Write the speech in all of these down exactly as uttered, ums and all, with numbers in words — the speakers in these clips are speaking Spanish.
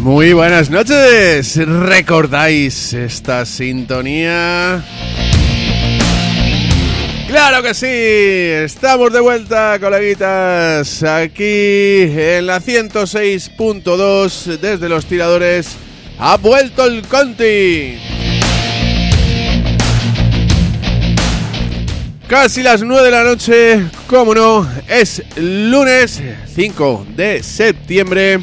Muy buenas noches. ¿Recordáis esta sintonía? ¡Claro que sí! Estamos de vuelta, coleguitas, aquí en la ciento seis punto dos desde Los Tiradores. ¡Ha vuelto el Conti! Casi las nueve de la noche, como no, es lunes cinco de septiembre.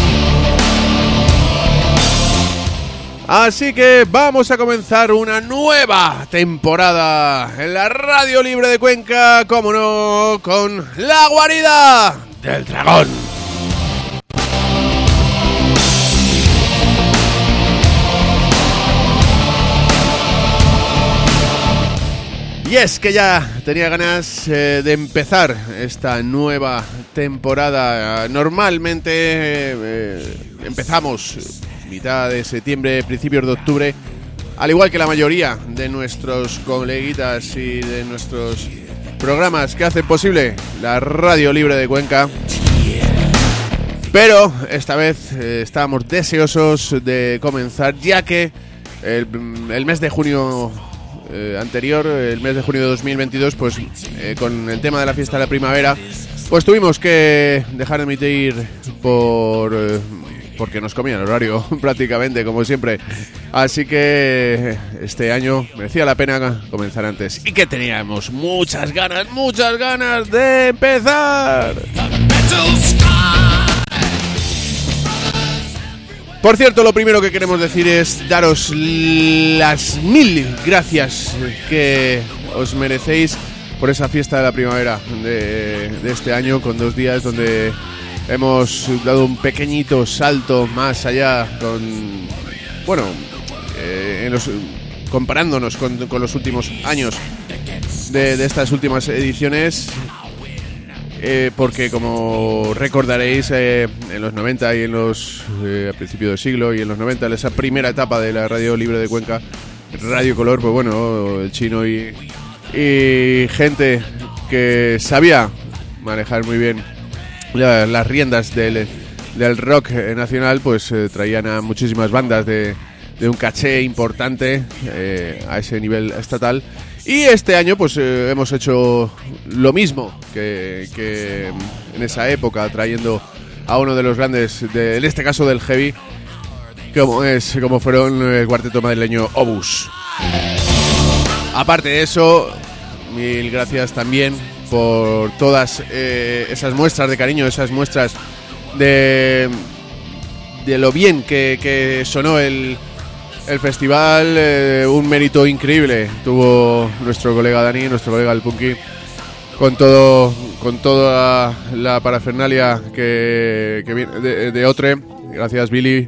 Así que vamos a comenzar una nueva temporada en la Radio Libre de Cuenca, como no, con La Guarida del Dragón. Y es que ya tenía ganas eh, de empezar esta nueva temporada. Normalmente eh, empezamos mitad de septiembre, principios de octubre, al igual que la mayoría de nuestros coleguitas y de nuestros programas que hacen posible la Radio Libre de Cuenca. Pero esta vez eh, estábamos deseosos de comenzar, ya que el, el mes de junio eh, anterior, el mes de junio de dos mil veintidós, pues eh, con el tema de la fiesta de la primavera, pues tuvimos que dejar de emitir por... Eh, porque nos comía el horario prácticamente, como siempre. Así que este año merecía la pena comenzar antes. Y que teníamos muchas ganas, muchas ganas de empezar. Por cierto, lo primero que queremos decir es daros las mil gracias que os merecéis por esa fiesta de la primavera de, de este año, con dos días donde hemos dado un pequeñito salto más allá con, bueno, eh, en los, comparándonos con, con los últimos años de, de estas últimas ediciones, eh, porque como recordaréis, eh, en los noventa y en los eh, a principios del siglo y en los noventa, en esa primera etapa de la Radio Libre de Cuenca, Radio Color, pues bueno, el Chino y, y gente que sabía manejar muy bien las riendas del, del rock nacional, pues eh, traían a muchísimas bandas de, de un caché importante eh, a ese nivel estatal. Y este año pues eh, hemos hecho lo mismo que, que en esa época, trayendo a uno de los grandes, de, en este caso del heavy, como, es, como fueron el cuarteto madrileño Obús. Aparte de eso, mil gracias también por todas eh, esas muestras de cariño, esas muestras de, de lo bien que, que sonó el, el festival. Eh, un mérito increíble tuvo nuestro colega Dani, nuestro colega el Punky, con todo, con toda la parafernalia que, que viene de, de Otre. Gracias, Billy.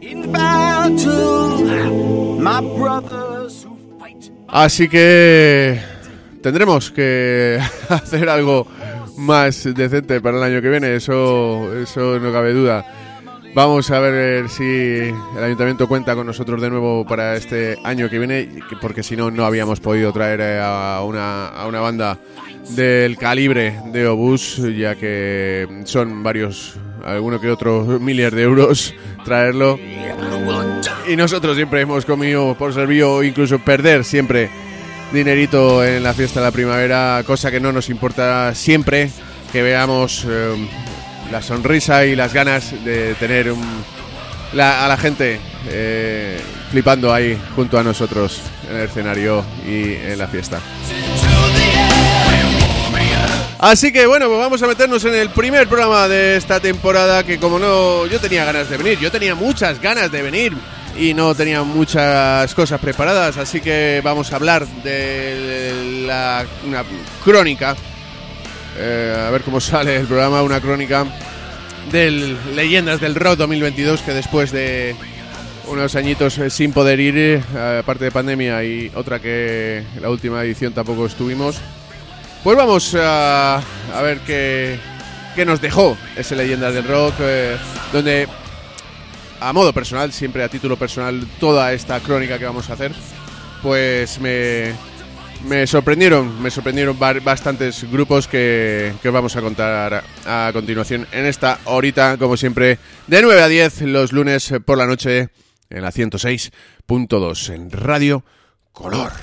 Así que tendremos que hacer algo más decente para el año que viene, eso, eso no cabe duda. Vamos a ver si el ayuntamiento cuenta con nosotros de nuevo para este año que viene, porque si no, no habíamos podido traer a una, a una banda del calibre de Obús, ya que son varios, alguno que otro miles de euros traerlo. Y nosotros siempre hemos comido por servido, incluso perder siempre dinerito en la fiesta de la primavera, cosa que no nos importa siempre que veamos eh, la sonrisa y las ganas de tener un, la, a la gente eh, flipando ahí junto a nosotros en el escenario y en la fiesta. Así que bueno, pues vamos a meternos en el primer programa de esta temporada, que como no, yo tenía ganas de venir, yo tenía muchas ganas de venir y no tenía muchas cosas preparadas, así que vamos a hablar de la, una crónica, eh, a ver cómo sale el programa, una crónica de Leyendas del Rock dos mil veintidós, que después de unos añitos sin poder ir, eh, aparte de pandemia y otra que la última edición tampoco estuvimos, pues vamos a, a ver qué, qué nos dejó ese Leyendas del Rock, eh, donde a modo personal, siempre a título personal, toda esta crónica que vamos a hacer, pues me, Me sorprendieron, me sorprendieron bastantes grupos que, que os vamos a contar a, a continuación en esta horita, como siempre, de nueve a diez los lunes por la noche en la ciento seis punto dos en Radio Color.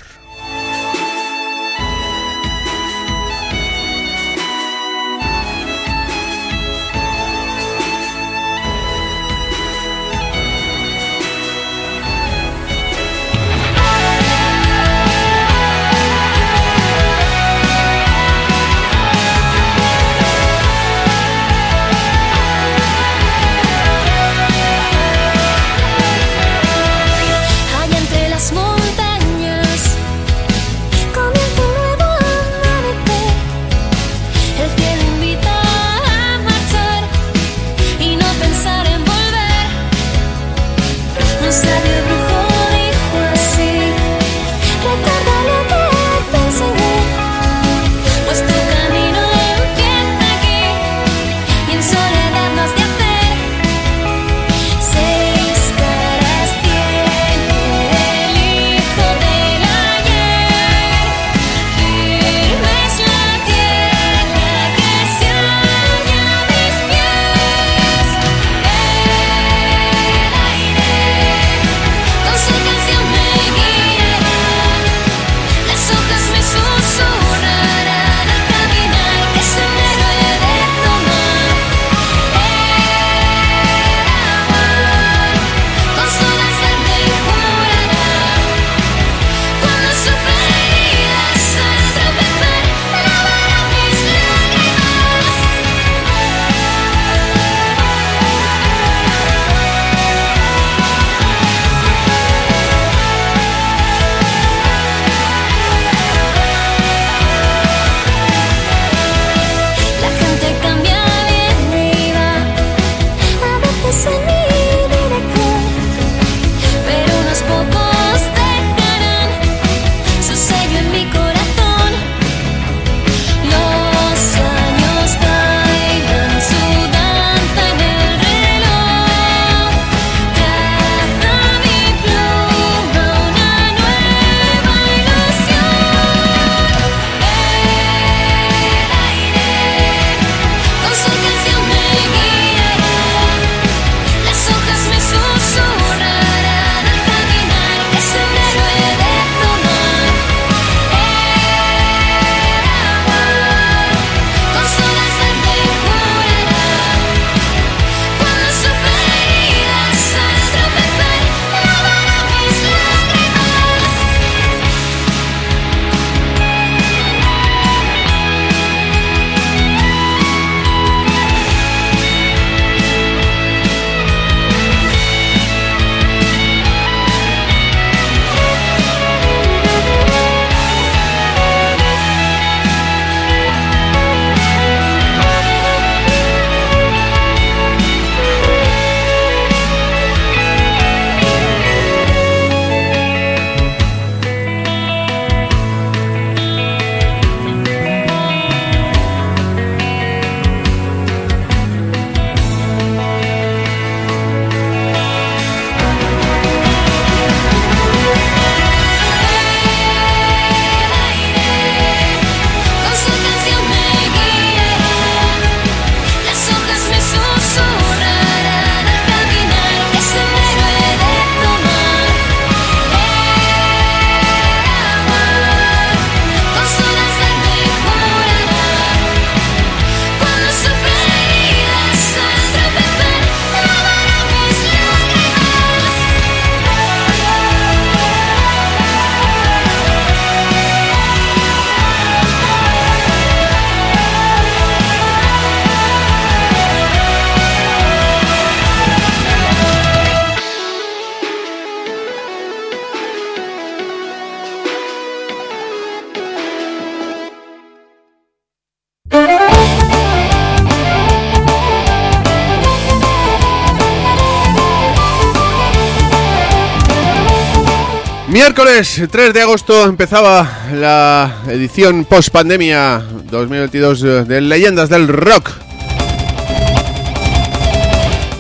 Miércoles tres de agosto empezaba la edición post-pandemia dos mil veintidós de Leyendas del Rock.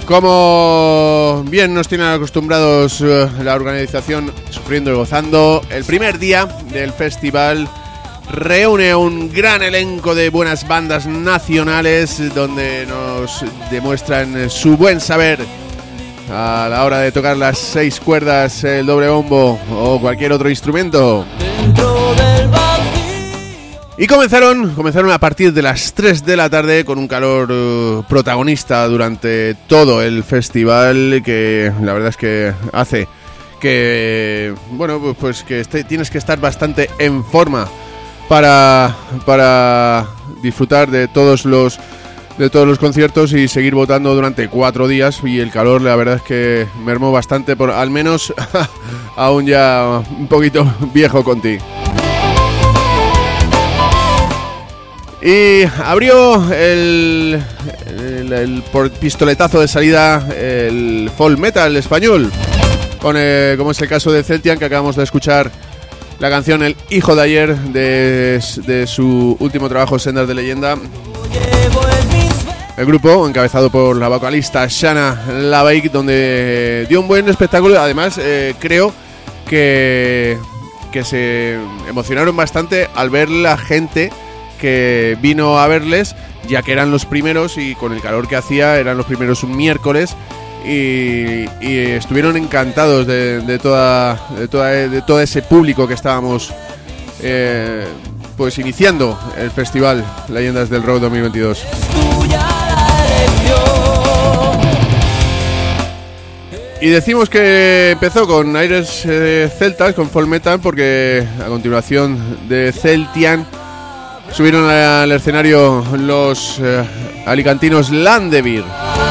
Como bien nos tienen acostumbrados uh, la organización Sufriendo y Gozando, el primer día del festival reúne a un gran elenco de buenas bandas nacionales donde nos demuestran su buen saber a la hora de tocar las seis cuerdas, el doble bombo o cualquier otro instrumento. Dentro del Y comenzaron, comenzaron a partir de las tres de la tarde con un calor uh, protagonista durante todo el festival, que la verdad es que hace que, bueno, pues, pues que esté, tienes que estar bastante en forma para, para disfrutar de todos los de todos los conciertos y seguir votando durante cuatro días. Y el calor, la verdad es que mermó bastante, por al menos aún ya un poquito viejo Conti. Y abrió el, el, el por pistoletazo de salida el folk metal español, con eh, como es el caso de Celtian, que acabamos de escuchar la canción El Hijo de Ayer de, de su último trabajo, Sendas de Leyenda. El grupo, encabezado por la vocalista Shana Laveik, donde dio un buen espectáculo. Además, eh, creo que, que se emocionaron bastante al ver la gente que vino a verles, ya que eran los primeros y con el calor que hacía eran los primeros un miércoles y, y estuvieron encantados de, de, toda, de, toda, de todo ese público que estábamos eh, pues iniciando el festival Leyendas del Rock dos mil veintidós. Y decimos que empezó con aires eh, celtas, con folk metal, porque a continuación de Celtian subieron al escenario los eh, alicantinos Landevir.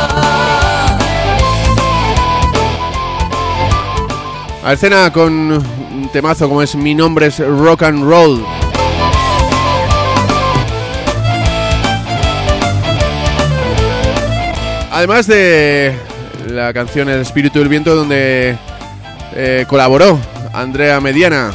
A escena con un temazo como es Mi Nombre es Rock and Roll. Además de la canción El Espíritu del Viento, donde eh, colaboró Andrea Mediana.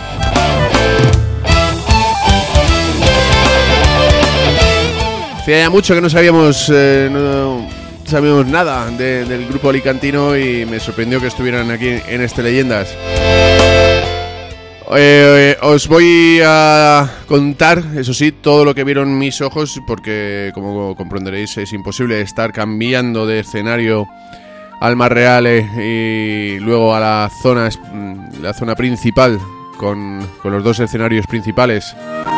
Hacía ya mucho que no sabíamos eh, no sabíamos nada de, del grupo alicantino y me sorprendió que estuvieran aquí en este Leyendas. Eh, os voy a contar, eso sí, todo lo que vieron mis ojos, porque como comprenderéis es imposible estar cambiando de escenario al Mar Real eh, y luego a la zona, la zona principal con, con los dos escenarios principales.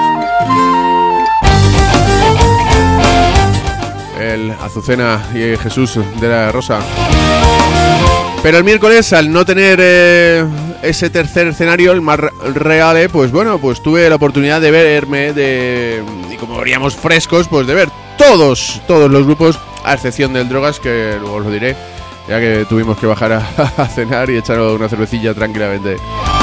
El Azucena y Jesús de la Rosa. Pero el miércoles, al no tener eh, ese tercer escenario, el Mar Real, pues bueno, pues tuve la oportunidad de verme, de y como veríamos frescos, pues de ver todos, todos los grupos, a excepción del Drogas, que luego os lo diré, ya que tuvimos que bajar a, a cenar y echar una cervecilla tranquilamente.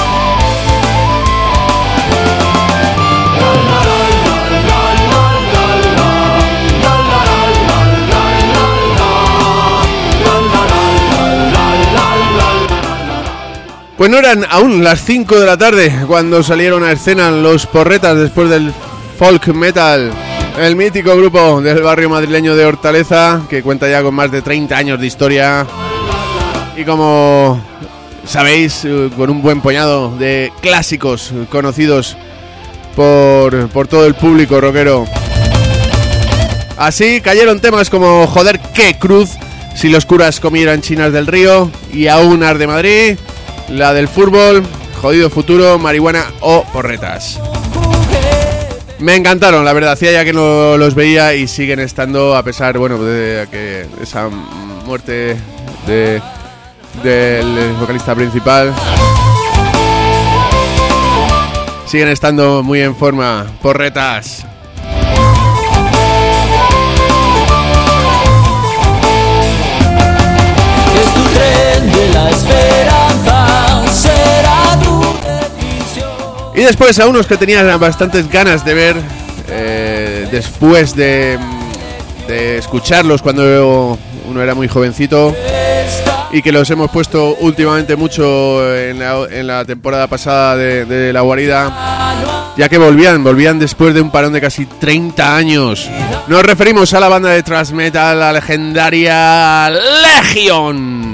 Pues no eran aún las cinco de la tarde cuando salieron a escena los Porretas después del folk metal. El mítico grupo del barrio madrileño de Hortaleza, que cuenta ya con más de treinta años de historia. Y como sabéis, con un buen puñado de clásicos conocidos por, por todo el público rockero. Así cayeron temas como Joder, qué cruz, Si los curas comieran chinas del río y Aún arde Madrid, la del fútbol, Jodido futuro, Marihuana o Porretas. Me encantaron, la verdad, hacía ya que no los veía y siguen estando, a pesar, bueno, de que esa muerte de del vocalista principal. Siguen estando muy en forma, Porretas. Es tu tren de la esperanza, será tu decisión. Y después a unos que tenían bastantes ganas de ver, eh, después de, de escucharlos cuando uno era muy jovencito, y que los hemos puesto últimamente mucho en la, en la temporada pasada de, de La Guarida. ya que volvían, volvían después de un parón de casi treinta años. Nos referimos a la banda de thrash metal, la legendaria Legion.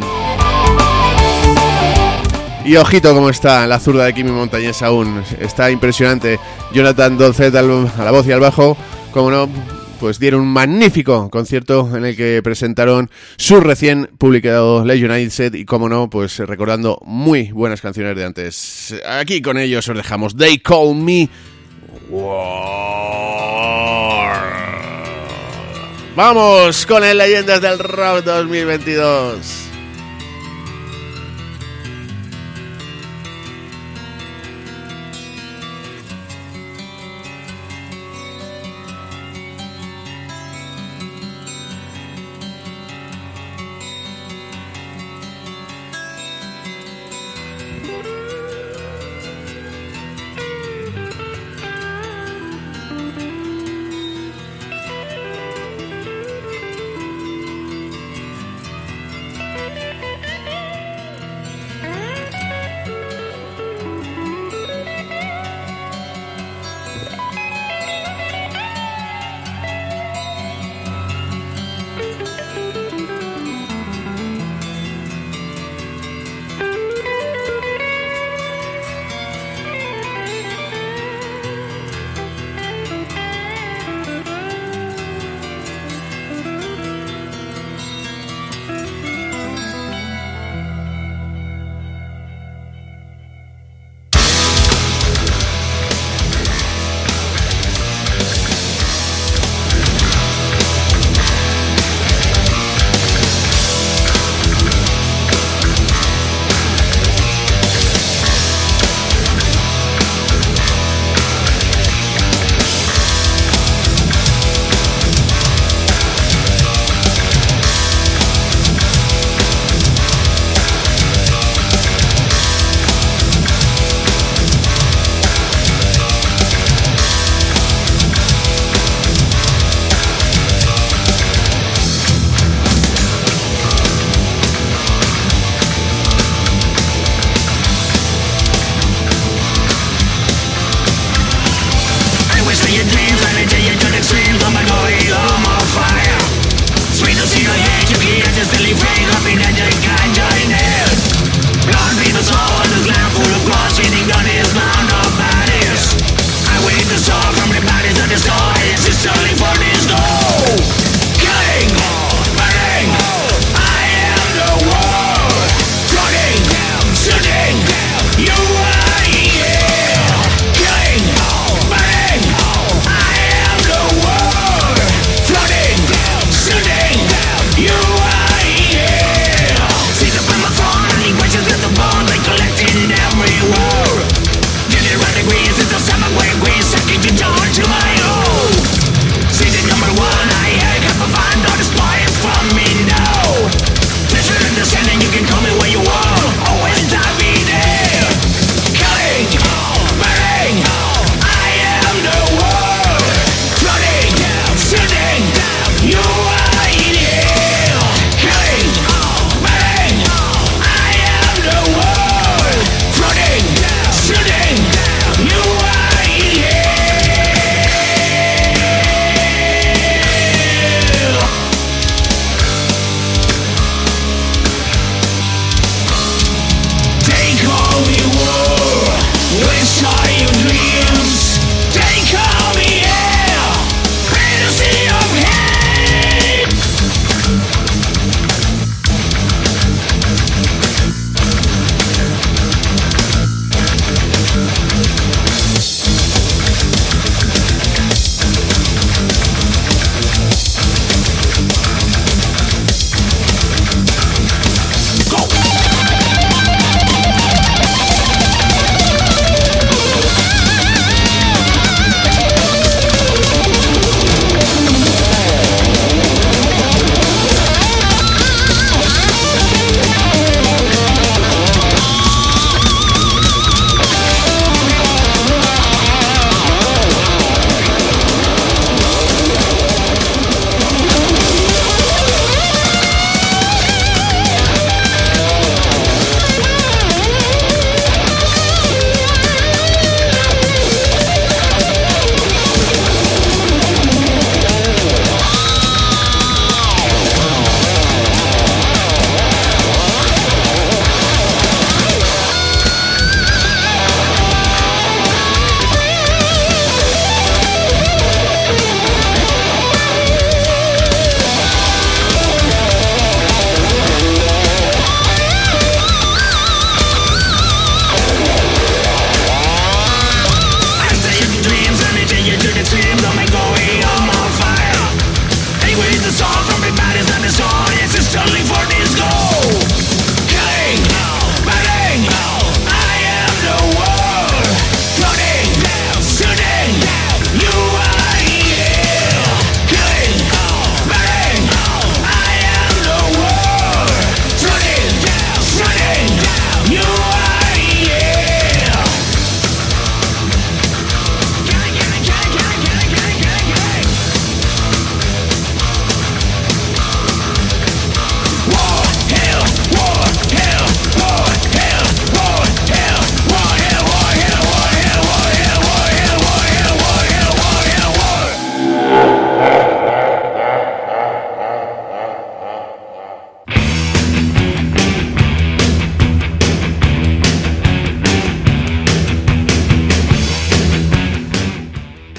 Y ojito cómo está la zurda de Kimi Montañés aún, está impresionante. Jonathan Dolcet a la voz y al bajo, como no, pues dieron un magnífico concierto en el que presentaron su recién publicado Legionized Set y, como no, pues recordando muy buenas canciones de antes. Aquí con ellos os dejamos They Call Me War. Vamos con el Leyendas del Rock dos mil veintidós.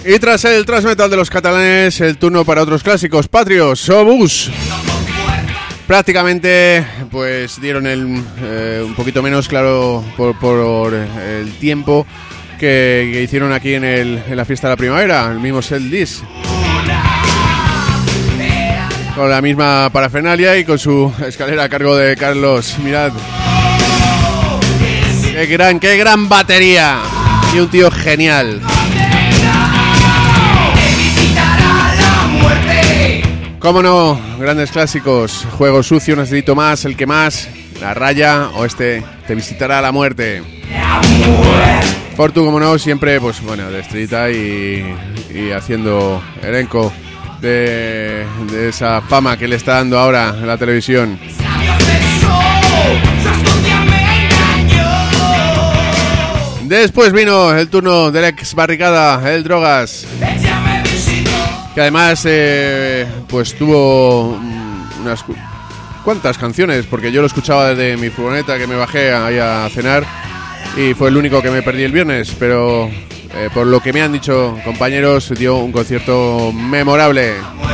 Y tras el thrash metal de los catalanes, el turno para otros clásicos patrios, Obús. Prácticamente pues dieron el, eh, un poquito menos, claro, por, por el tiempo que, que hicieron aquí en, el, en la fiesta de la primavera, el mismo Set List, con la misma parafernalia y con su escalera a cargo de Carlos. Mirad, qué gran, qué gran batería y un tío genial. Cómo no, grandes clásicos, Juego Sucio, Necesito Más, El Que Más, La Raya o este Te Visitará la Muerte. Fortu, como no, siempre, pues bueno, de estrellita y, y haciendo elenco de, de esa fama que le está dando ahora en la televisión. Después vino el turno del ex Barricada, el Drogas, que además eh, pues tuvo unas cu- cuantas canciones, porque yo lo escuchaba desde mi furgoneta que me bajé ahí a cenar y fue el único que me perdí el viernes, pero eh, por lo que me han dicho compañeros, dio un concierto memorable.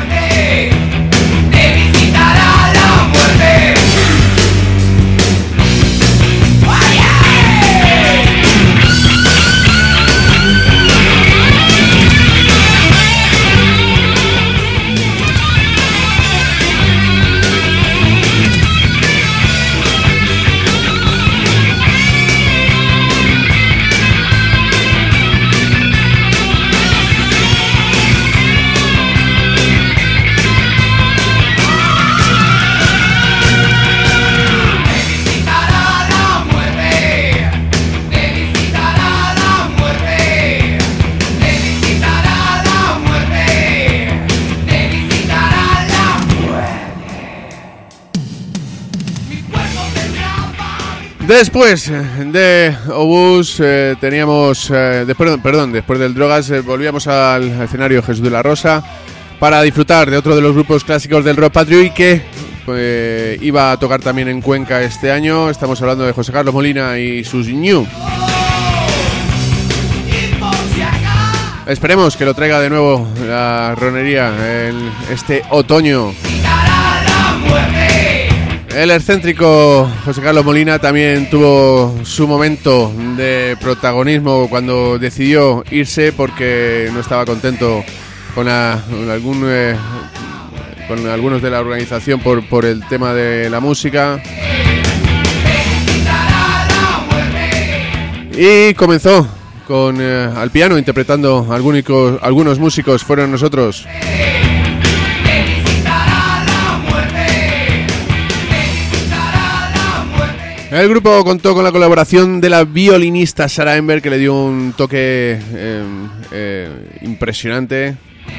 Después de Obús eh, teníamos, eh, después, perdón, después del Drogas eh, volvíamos al escenario Jesús de la Rosa para disfrutar de otro de los grupos clásicos del rock patrio y que eh, iba a tocar también en Cuenca este año. Estamos hablando de José Carlos Molina y sus Ñu. Esperemos que lo traiga de nuevo la ronería en este otoño. El excéntrico José Carlos Molina también tuvo su momento de protagonismo cuando decidió irse porque no estaba contento con, la, con, algún, eh, con algunos de la organización por, por el tema de la música. Y comenzó con eh, al piano interpretando algunos, algunos músicos fueron nosotros. El grupo contó con la colaboración de la violinista Sara Ember, que le dio un toque eh, eh, impresionante.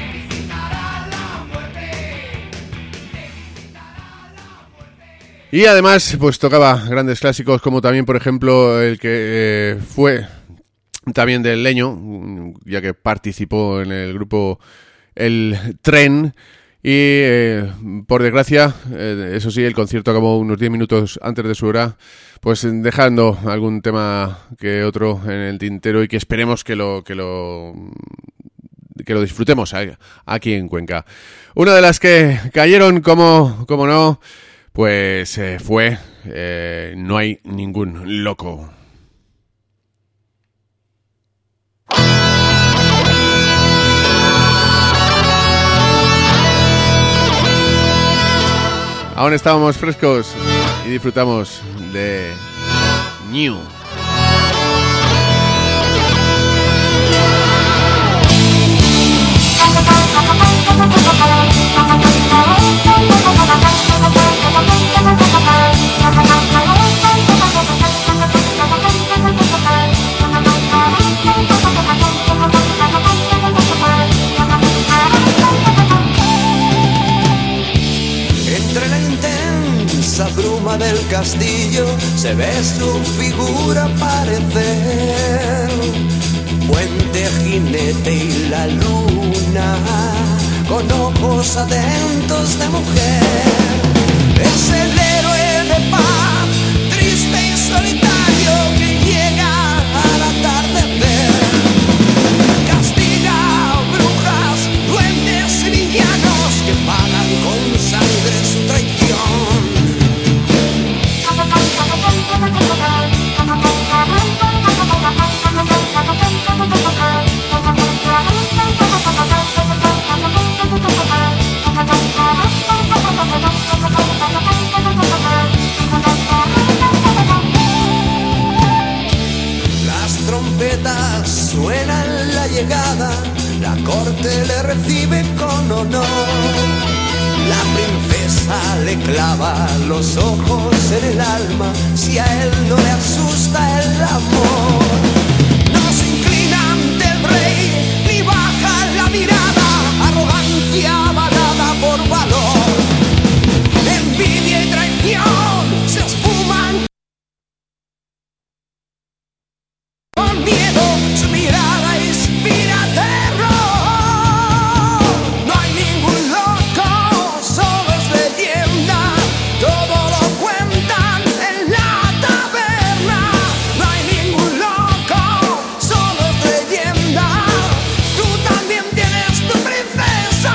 Y además pues tocaba grandes clásicos como también, por ejemplo, el que eh, fue también del Leño, ya que participó en el grupo El Tren. Y eh, por desgracia, eh, eso sí, el concierto acabó unos diez minutos antes de su hora, pues dejando algún tema que otro en el tintero y que esperemos que lo que lo que lo disfrutemos aquí en Cuenca. Una de las que cayeron, como, como no, pues eh, fue eh, No hay ningún loco. Aún estábamos frescos y disfrutamos de Ñu. Esa bruma del castillo se ve su figura aparecer. Puente, jinete y la luna con ojos atentos de mujer. Es el héroe de paz, triste y solitario que llega al atardecer. Castiga le clava los ojos en el alma si a él no le asusta el amor. No se inclina ante el rey ni baja la mirada, arrogancia avalada por valor, envidia y traición se esfuman con miedo, su mirada inspira terror. No hay ningún loco, solo es leyenda, todo lo cuentan en la taberna. No hay ningún loco, solo es leyenda, tú también tienes tu princesa.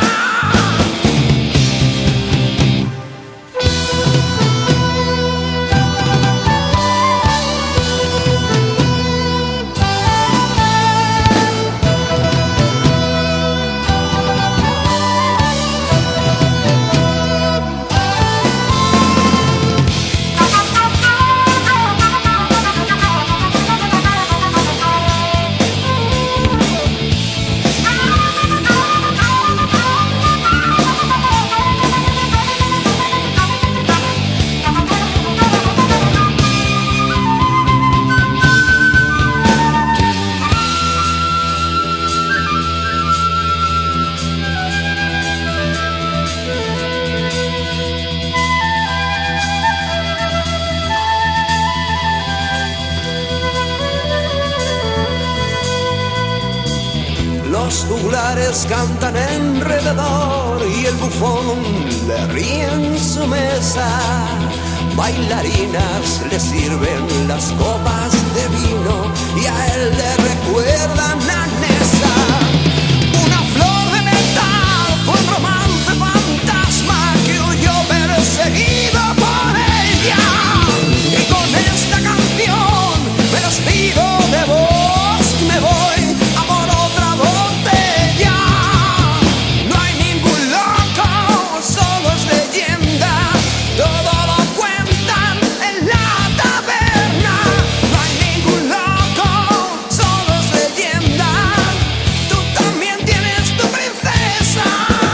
Los juglares cantan alrededor y el bufón le ríe en su mesa. Bailarinas le sirven las copas de vino y a él le recuerdan a Nessa. Una flor de metal fue un romance fantasma que huyó perseguido por ella. Y con esta canción me despido de vos, me voy a por otra botella. No hay ningún loco, solo es leyenda, todo lo cuentan en la taberna. No hay ningún loco, solo es leyenda, tú también tienes tu princesa.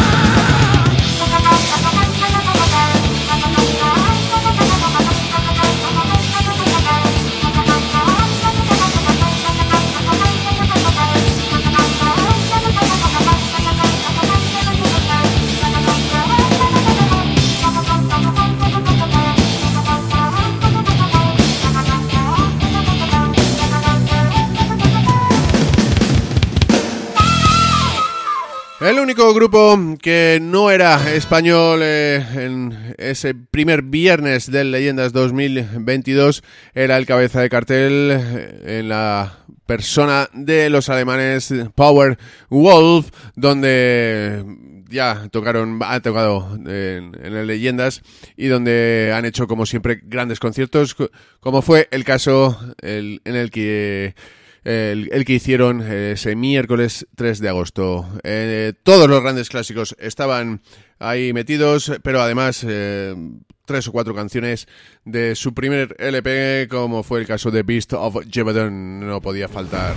El único grupo que no era español eh, en ese primer viernes del Leyendas dos mil veintidós era el cabeza de cartel eh, en la persona de los alemanes Powerwolf, donde ya tocaron, ha tocado en, en el Leyendas y donde han hecho como siempre grandes conciertos, como fue el caso el, en el que El, el que hicieron ese miércoles tres de agosto. Eh, todos los grandes clásicos estaban ahí metidos, pero además eh, tres o cuatro canciones de su primer L P, como fue el caso de Beast of Jebaden, no podía faltar.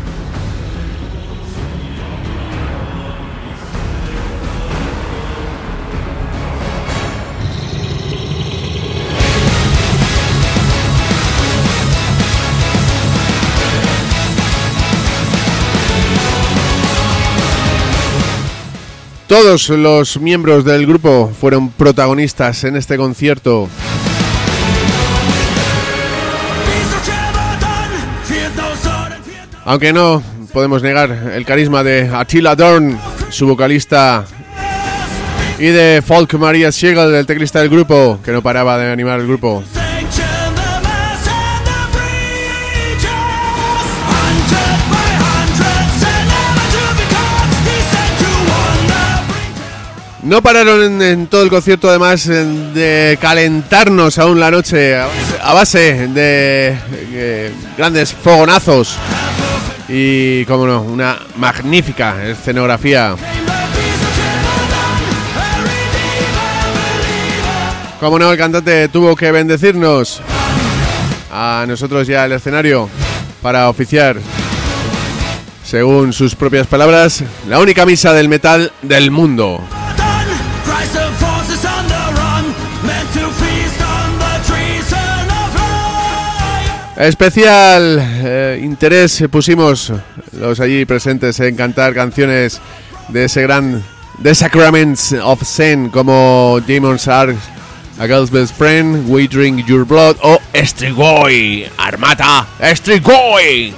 Todos los miembros del grupo fueron protagonistas en este concierto. Aunque no podemos negar el carisma de Attila Dorn, su vocalista, y de Folk Maria Siegel, el teclista del grupo, que no paraba de animar el grupo. No pararon en, en todo el concierto, además, de calentarnos aún la noche a base, a base de eh, grandes fogonazos y, como no, una magnífica escenografía. Como no, el cantante tuvo que bendecirnos a nosotros ya el escenario para oficiar, según sus propias palabras, la única misa del metal del mundo. Especial eh, interés pusimos los allí presentes en cantar canciones de ese gran The Sacraments of Sin, como Demons Are A Girl's Best Friend, We Drink Your Blood o Strigoi, Armata Strigoi.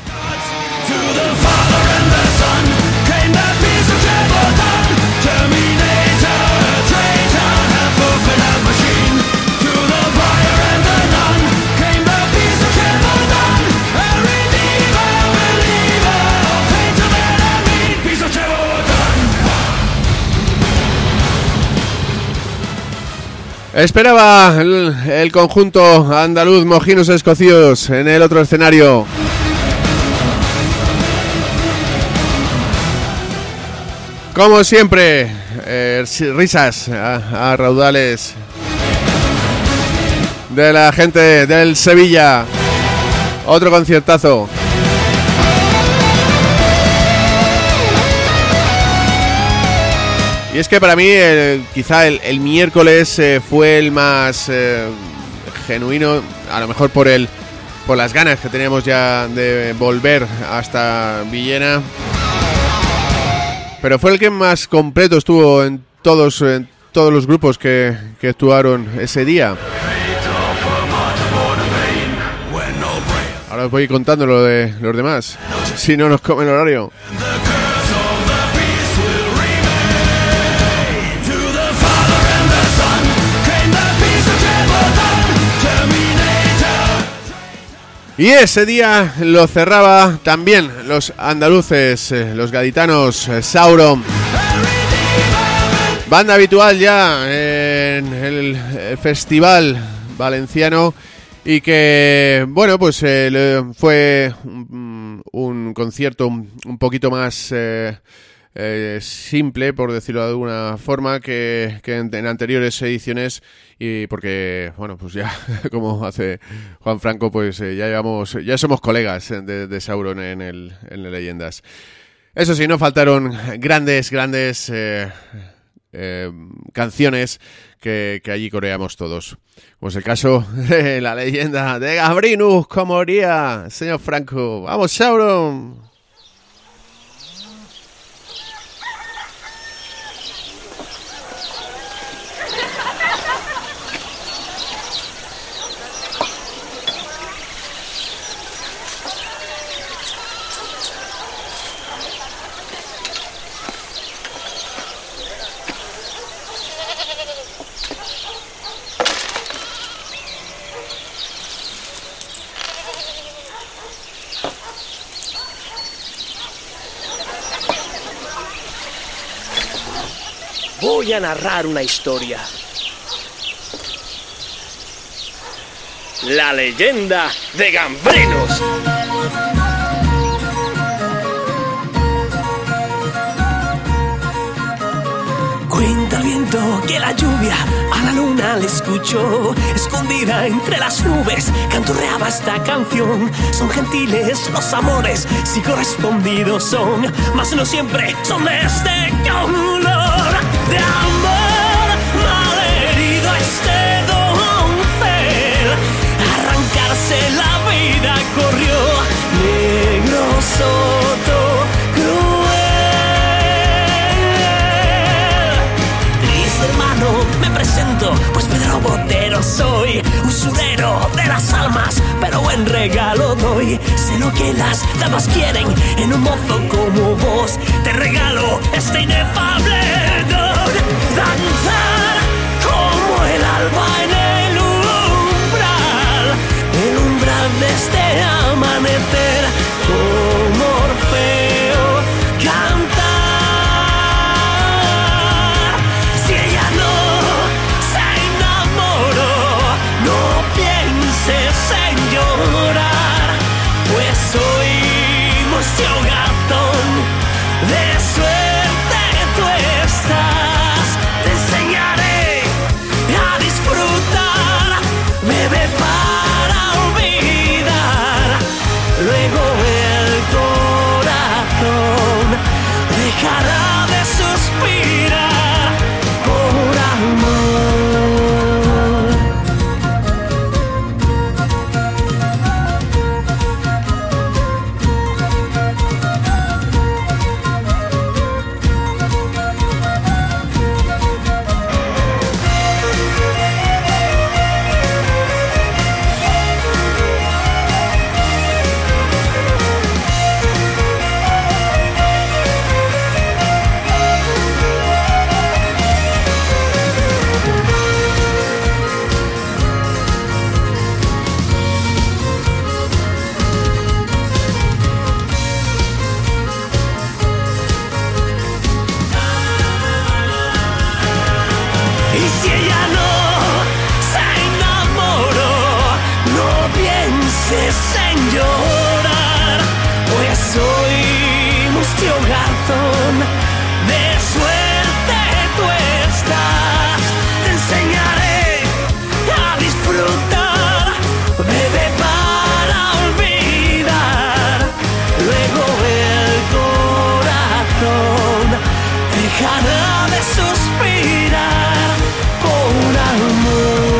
Esperaba el, el conjunto andaluz Mojinos Escocidos en el otro escenario. Como siempre, eh, risas a, a raudales de la gente del Sevilla. Otro conciertazo. Y es que para mí el, quizá el, el miércoles eh, fue el más eh, genuino, a lo mejor por el por las ganas que teníamos ya de volver hasta Villena, pero fue el que más completo estuvo en todos en todos los grupos que, que actuaron ese día. Ahora os voy contando lo de los demás, si no nos come el horario. Y ese día lo cerraba también los andaluces, eh, los gaditanos, eh, Sauron. Banda habitual ya en el, el festival valenciano y que, bueno, pues eh, fue un, un concierto un, un poquito más eh, eh, simple, por decirlo de alguna forma, que, que en, en anteriores ediciones. Y porque, bueno, pues ya, como hace Juan Franco, pues eh, ya llevamos, ya somos colegas de, de Sauron en el, en el Leyendas. Eso sí, no faltaron grandes, grandes eh, eh, canciones que, que allí coreamos todos. Como es el caso de la leyenda de Gambrinus, como haría señor Franco. ¡Vamos, Sauron! Voy a narrar una historia. La leyenda de Gambrinus. Cuenta el viento que la lluvia a la luna le escuchó. Escondida entre las nubes canturreaba esta canción. Son gentiles los amores si correspondidos son, mas no siempre son de este color. De amor malherido este doncel, arrancarse la vida corrió. Negro soto cruel. Triste hermano, me presento, pues Pedro Botero soy, usurero de las almas, pero buen regalo doy. Sé lo que las damas quieren en un mozo como vos. Te regalo este inefable don. Danzar como el alba en el umbral, el umbral de este amanecer, como Orfeo cantar. Si ella no se enamoró, no pienses en llorar, pues soy Mosio Gatón, de suerte tú estás. Te enseñaré llorar, pues soy mustio garzón, de suerte tú estás. Te enseñaré a disfrutar, bebe para olvidar, luego el corazón dejará de suspirar por amor.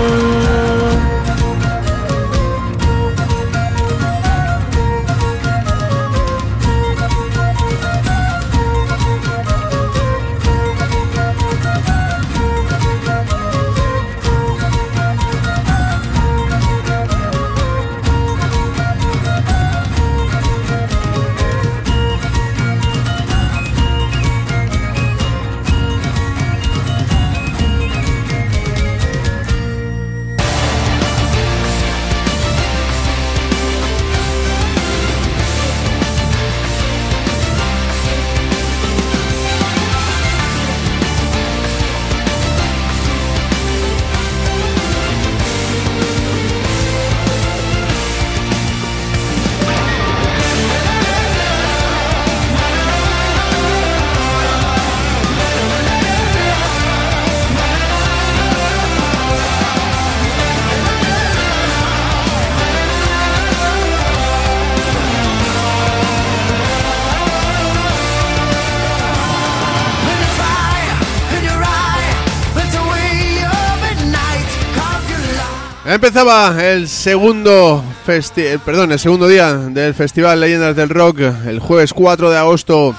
Empezaba el segundo festi- perdón, el segundo día del Festival Leyendas del Rock, el jueves cuatro de agosto,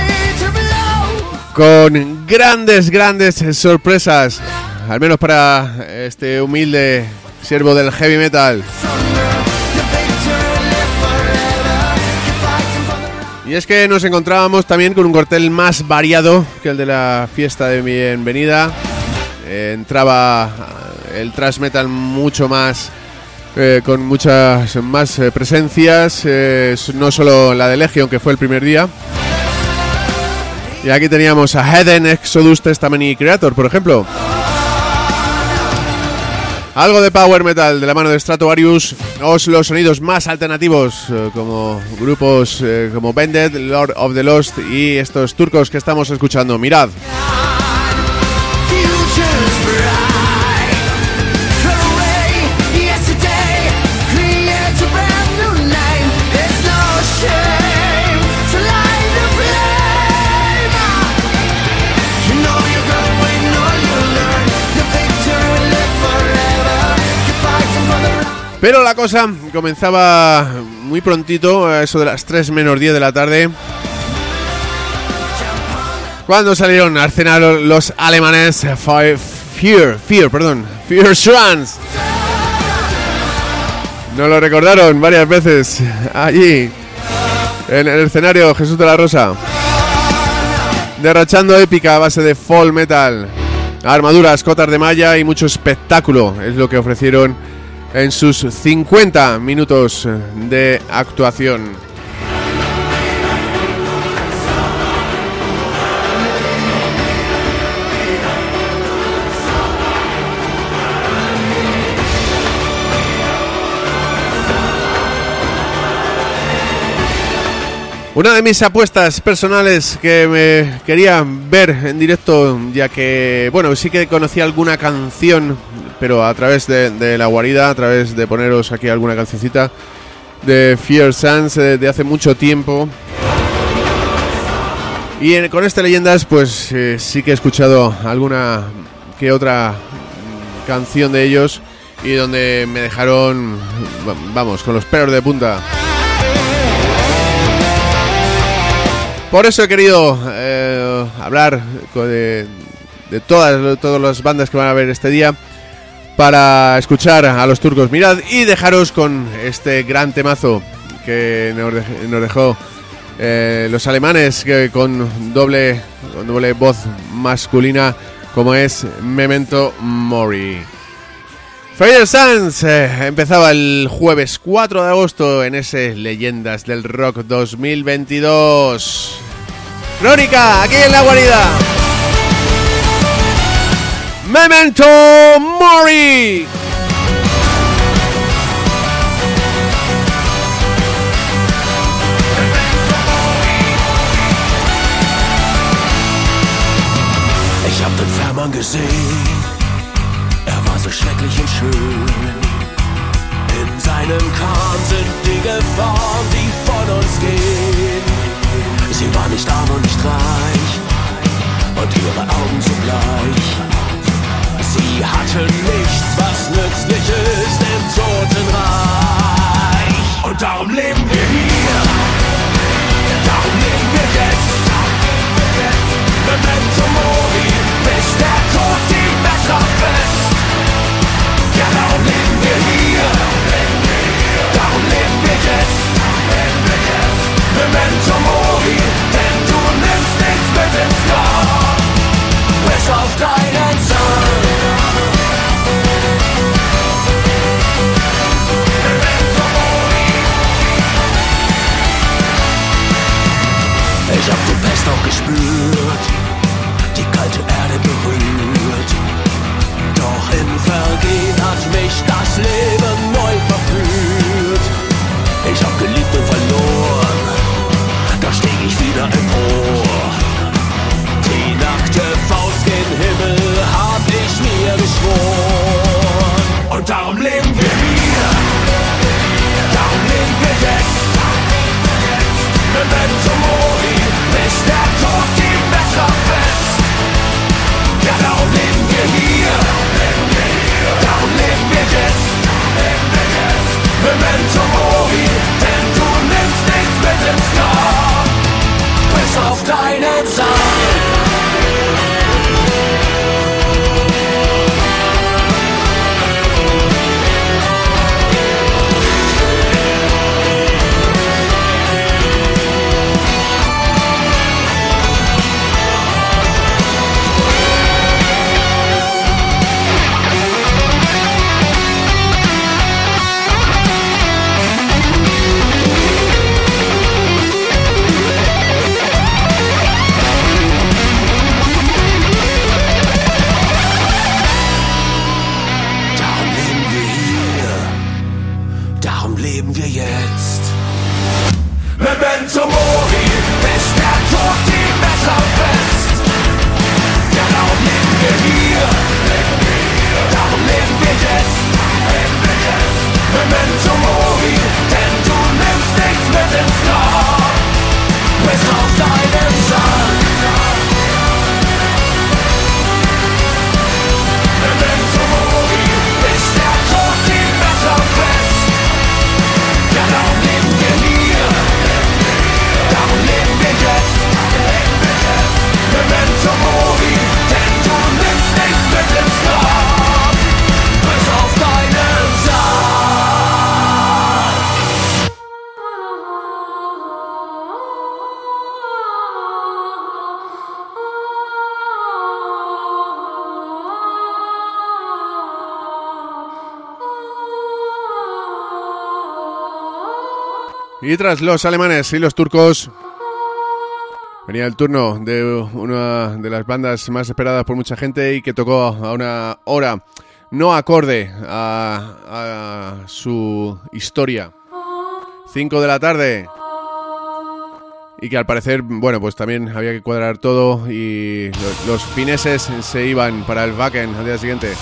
con grandes, grandes sorpresas, al menos para este humilde siervo del heavy metal. Y es que nos encontrábamos también con un cartel más variado que el de la fiesta de bienvenida. Eh, entraba el thrash metal mucho más, eh, con muchas más eh, presencias, eh, no solo la de Legion, que fue el primer día. Y aquí teníamos a Heden, Exodus, Testament y Creator, por ejemplo. Algo de power metal de la mano de Stratovarius, o los sonidos más alternativos, eh, como grupos eh, como Bended, Lord of the Lost y estos turcos que estamos escuchando. Mirad. Pero la cosa comenzaba muy prontito, a eso de las tres menos diez de la tarde, cuando salieron a escena los alemanes Fear, Fear, perdón, Fear Swans. Nos lo recordaron varias veces allí, en el escenario Jesús de la Rosa, derrachando épica a base de folk metal, armaduras, cotas de malla y mucho espectáculo, es lo que ofrecieron en sus cincuenta minutos de actuación. Una de mis apuestas personales que me quería ver en directo, ya que, bueno, sí que conocía alguna canción, pero a través de, de la guarida, a través de poneros aquí alguna cancioncita de Fear Sans eh, de hace mucho tiempo. Y en, con este Leyendas, pues eh, sí que he escuchado alguna que otra canción de ellos y donde me dejaron, vamos, con los pelos de punta. Por eso he querido eh, hablar de, de todas, todas las bandas que van a ver este día, para escuchar a los turcos. Mirad, y dejaros con este gran temazo que nos, de, nos dejó eh, los alemanes, que con doble, con doble voz masculina, como es Memento Mori. Fear Sans eh, empezaba el jueves cuatro de agosto en ese Leyendas del Rock dos mil veintidós. Crónica, aquí en la guarida. Memento Mori. man gesehen, er war so schrecklich und schön. In seinem Kahn sind Dinge vorn, die von uns gehen. Sie war nicht arm und nicht reich und ihre Augen zugleich. Sie hatte nichts, was nützlich ist im Totenreich. Und darum leben wir hier, darum leben wir jetzt. Memento Mori, bis der Tod die Messer fest. Ja, darum leben wir hier, darum leben wir jetzt. Memento Mori, denn du nimmst nichts mit ins Grab, bis auf deinen Zahn. Memento Mori. Ich hab die Pest auch gespürt, die kalte Erde berührt. Doch im Vergehen hat mich das Leben neu verführt. Ich hab geliebt und verloren, da stieg ich wieder empor. Die nackte Faust gen Himmel hab ich mir geschworen. Und darum leben wir hier, darum leben wir jetzt. Memento Mori, bis der Tod die Messer fest. Ja, darum leben wir hier, darum leben wir jetzt. Memento Mori, denn du nimmst nichts mit ins Grab, bis auf deinen Sarg. Memento Mori, bis der Tod die Messer fest. Ja, darum leben wir hier, darum leben wir jetzt. Memento Mori, denn du nimmst nichts mit ins Grab, bis auf deinen Sarg. Memento Mori, bis der Tod die Messer fest. Ja, darum leben wir hier, darum leben wir jetzt. Memento Mori, denn du nimmst nichts mit ins Grab, bis auf deinen Sarg. Y tras los alemanes y los turcos, venía el turno de una de las bandas más esperadas por mucha gente y que tocó a una hora no acorde a, a su historia. cinco de la tarde. Y que al parecer, bueno, pues también había que cuadrar todo y los, los fineses se iban para el Wacken al día siguiente.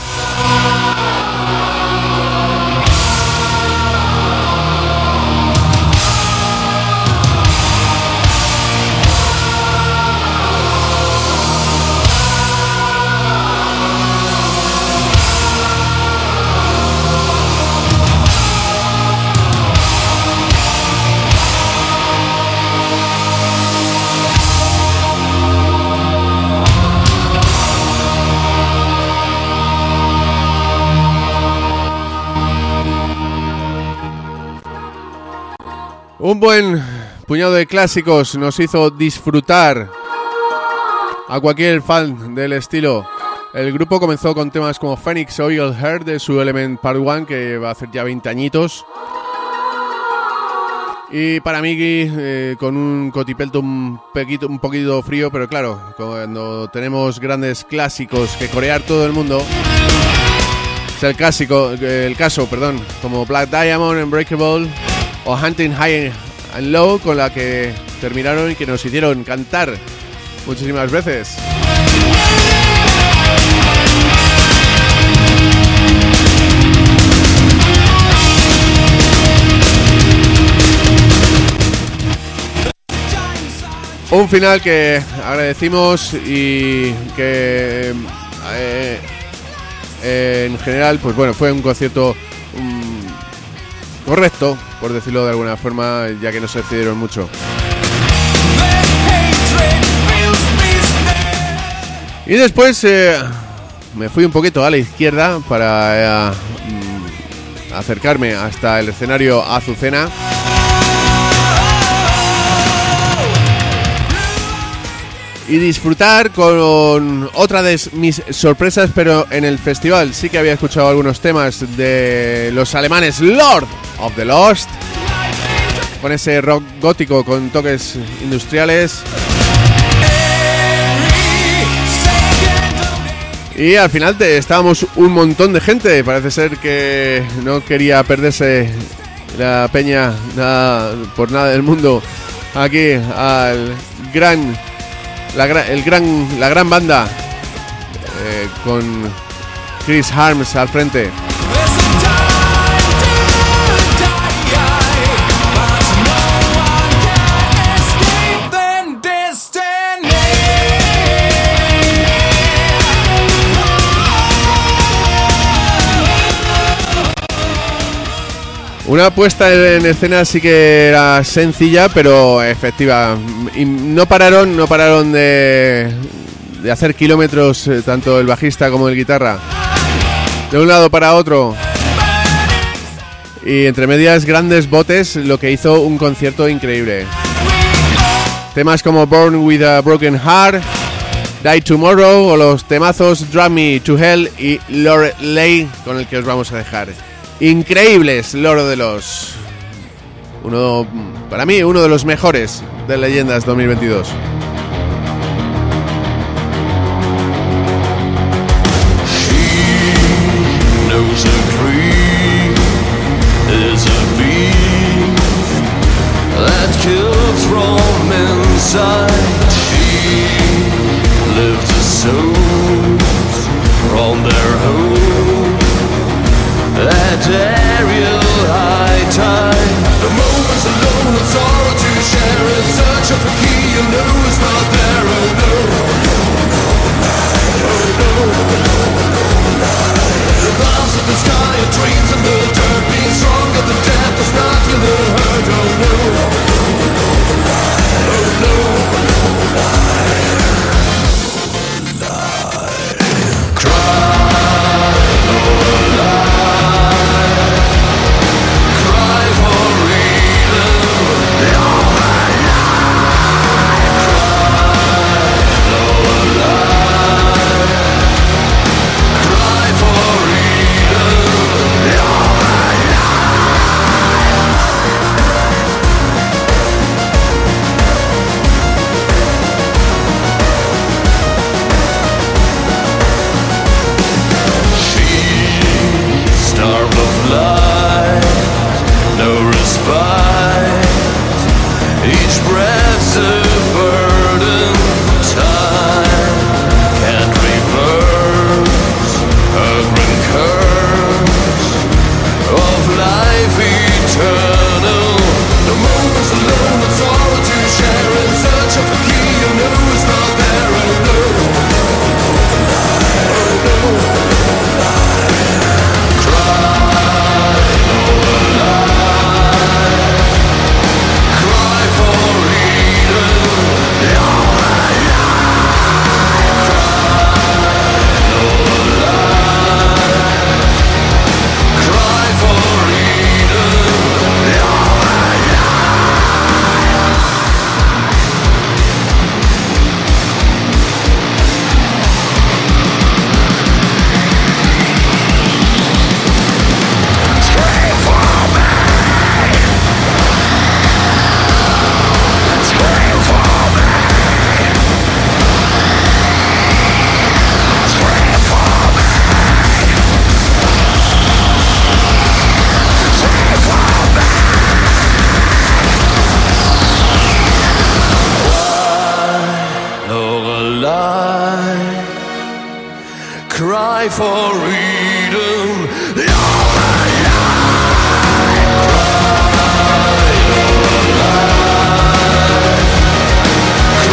Un buen puñado de clásicos nos hizo disfrutar a cualquier fan del estilo. El grupo comenzó con temas como Phoenix Oil Heart de su Element Part uno, que va a hacer ya veinte añitos. Y para mí, eh, con un cotipelto un poquito, un poquito frío, pero claro, cuando tenemos grandes clásicos que corear todo el mundo, es el clásico, el caso, perdón, como Black Diamond, Unbreakable o Hunting High and Low, con la que terminaron y que nos hicieron cantar muchísimas veces. Un final que agradecimos y que eh, eh, en general, pues bueno, fue un concierto um, correcto, por decirlo de alguna forma, ya que no se excedieron mucho. Y después eh, me fui un poquito a la izquierda para eh, mm, acercarme hasta el escenario Azucena. Y disfrutar con otra de mis sorpresas, pero en el festival sí que había escuchado algunos temas de los alemanes Lord of the Lost, con ese rock gótico con toques industriales. Y al final te, estábamos un montón de gente, parece ser que no quería perderse la peña nada, por nada del mundo aquí al gran... La, el gran, la gran banda eh, con Chris Harms al frente. Una puesta en escena sí que era sencilla, pero efectiva. Y no pararon, no pararon de, de hacer kilómetros, eh, tanto el bajista como el guitarra, de un lado para otro. Y entre medias grandes botes, lo que hizo un concierto increíble. Temas como Born with a Broken Heart, Die Tomorrow o los temazos Drag Me to Hell y Lorelei, con el que os vamos a dejar. Increíbles, Lord of the Lost. Uno, para mí, uno de los mejores de Leyendas dos mil veintidós. That aerial high tide, the moments alone of sorrow to share in search of a key you know is not there. Oh no, oh no, the clouds of the sky are dreams in the dirt, being stronger than death does not feel the hurt. Oh no, oh no, cry for freedom. Cry,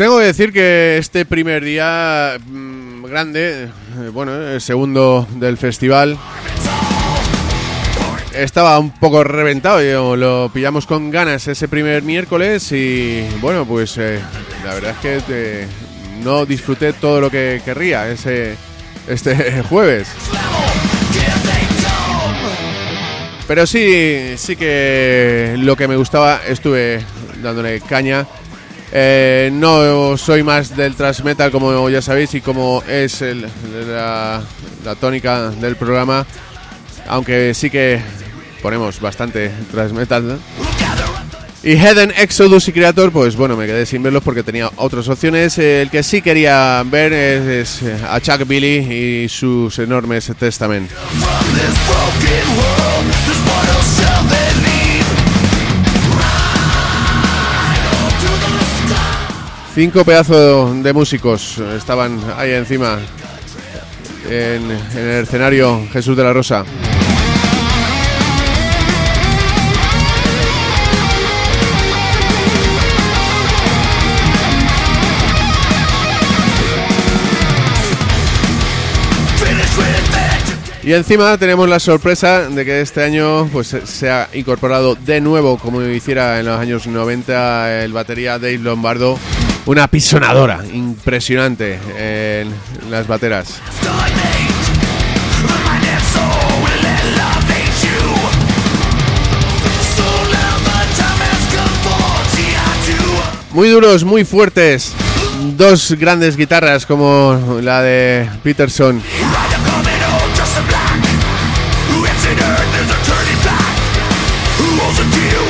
tengo que decir que este primer día mmm, grande, eh, bueno, el segundo del festival, estaba un poco reventado. Yo, lo pillamos con ganas ese primer miércoles y bueno, pues eh, la verdad es que eh, no disfruté todo lo que querría ese este jueves. Pero sí, sí que lo que me gustaba estuve dándole caña. Eh, no soy más del thrash metal, como ya sabéis, y como es el, la, la tónica del programa, aunque sí que ponemos bastante thrash metal, ¿no? Y Heaven, Exodus y Creator, pues bueno, me quedé sin verlos porque tenía otras opciones. El que sí quería ver es, es a Chuck Billy y sus enormes Testament. Cinco pedazos de músicos estaban ahí encima en, en el escenario Jesús de la Rosa. Y encima tenemos la sorpresa de que este año pues se ha incorporado de nuevo, como hiciera en los años noventa, el batería Dave Lombardo. Una pisonadora impresionante en las bateras. Muy duros, muy fuertes. Dos grandes guitarras como la de Peterson.